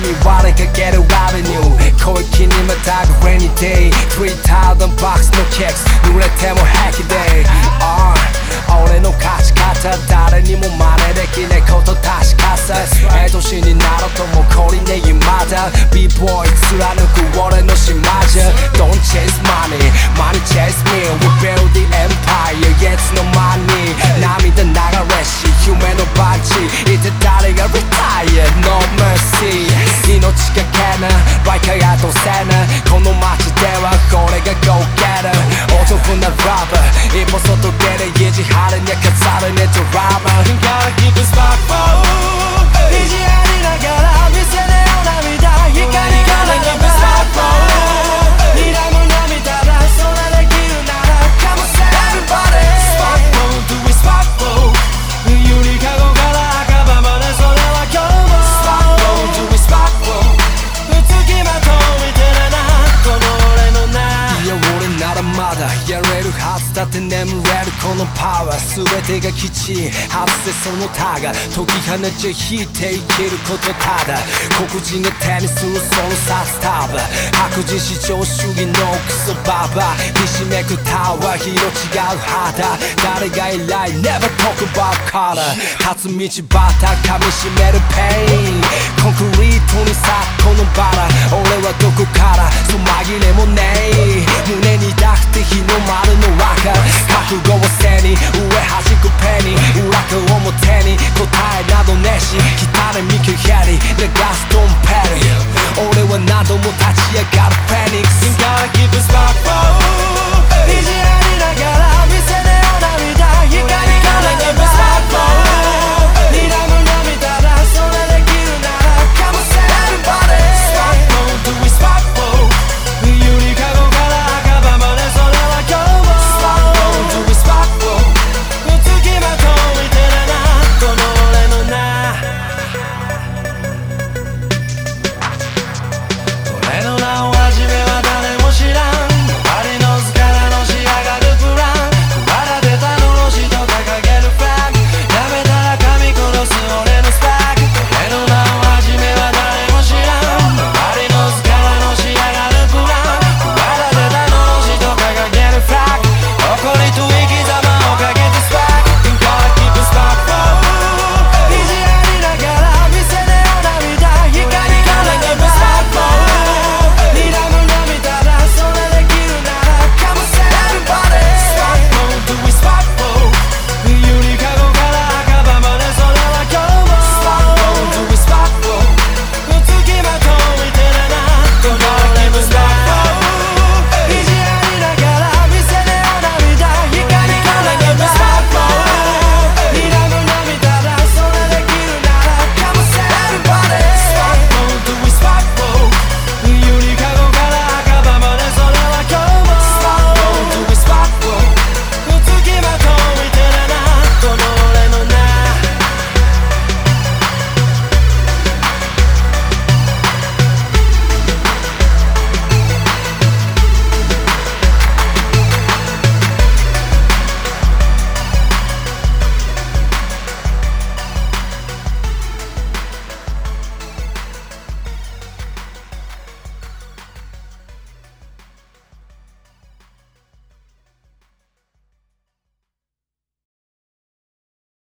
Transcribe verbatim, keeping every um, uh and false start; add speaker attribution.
Speaker 1: に割れかけるアベニュー小粋にまたぐ Rainy Day スリータウザンドバックスのケーキス濡れても平気で、uh、俺の勝ち方誰にも真似できないこと確かさええ年になるともう懲りねえまだ B-ボーイ貫く俺の島じゃ Don't chase money money chase me We build the empire Yes no money 涙流れし夢のバンチいて誰が retire No mercy 命がけなバイカやどうせなこの街では俺が Go getter 男なラバー一歩外出て意地張るにゃ飾るねドラマ Gotta keep it sparkful 意地張りながら見せねよ涙光が Gotta keep it sparkful 睨む涙だそれできるなら Come on say everybody Sparkful do it sparkful ゆりかごから赤羽までそれは今日も Sparkful do it sparkful 月まと見てるなこの俺のないや俺ならまだやれるはずだって眠れるこのパワー全てが基地外せその他が解き放ち引いて生きることただ黒人が手にするその札束白人至上主義のクソババひしめくタワー色違う肌誰が偉い Never talk about color 立つ道端噛みしめるペインコンクリートに咲くこのバラ俺はどこからそう紛れもねえ胸に抱くて日の丸の赤覚悟を背に上端っこペニー裏か表に答えなどねし汚い見極り流すドンペリ俺は何度も